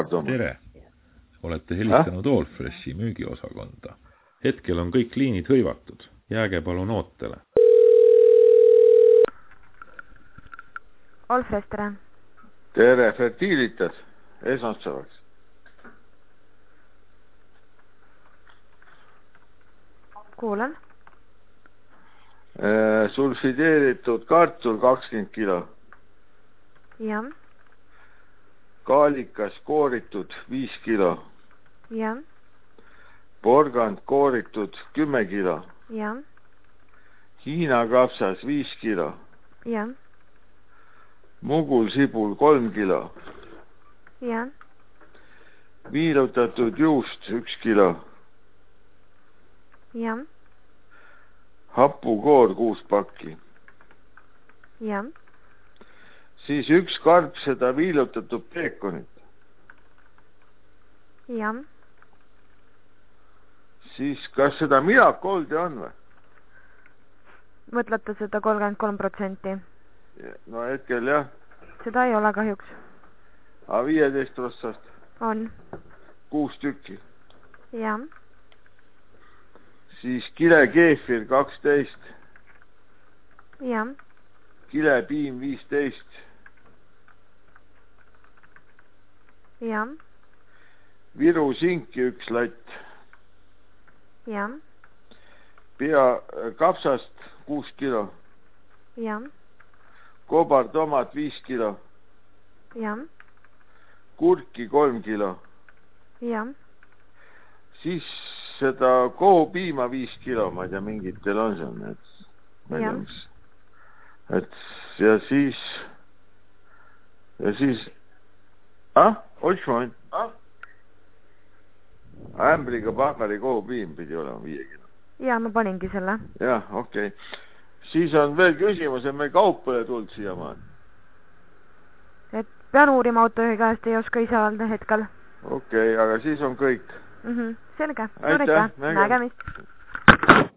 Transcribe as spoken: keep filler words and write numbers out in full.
Tere! Olete helistanud Allfreshi müügiosakonda. Hetkel on kõik liinid hõivatud. Jääge palun ootele. Allfresh, tere! Tere, Fertilitas, esmaspäevaks. Kuulan. Sulfideeritud kartul kakskümmend kilo. Jah. Kaalikas kooritud viis kilo. Jah. Porgand kooritud kümme kilo. Jah. Hiina kapsas viis kilo. Jah. Mugul sibul kolm kilo. Jah. Viilutatud juust üks kilo. Jah. Hapukoor kuus pakki. Jah. Siis üks karp seda viilutatud peekonit. Jah. Siis kas seda Miracoldi on või? Mõtlete seda kolmkümmend kolm protsenti? No hetkel jah. Seda ei ole kahjuks. A viieteist protsenti? On. Kuus tükki. Jah. Siis kile keefir kaksteist. Jah. Kile piim viisteist. Jah. Viru sinki üks latt. Jah. Pea kapsast kuus kilo. Jah. Kobartomat viis kilo. Jah. Kurki kolm kilo. Jah. Siis seda kohupiima viis kilo, ma ei tea, mingitel on see on, et ma ei tea, mis. Et ja siis ja siis ah, ots moment ah? Ämbriga pahkari kohupiim pidi olema viie kilo. Ja, ma paningi selle. Jah, okei okay. Siis on veel küsimus, et meil kaupale tuld siia maan. Et pean uurima autojuhi käest, ei oska ise öelda hetkel. Okei, okay, aga siis on kõik. Mhm, selge. Aitäh, nägemist.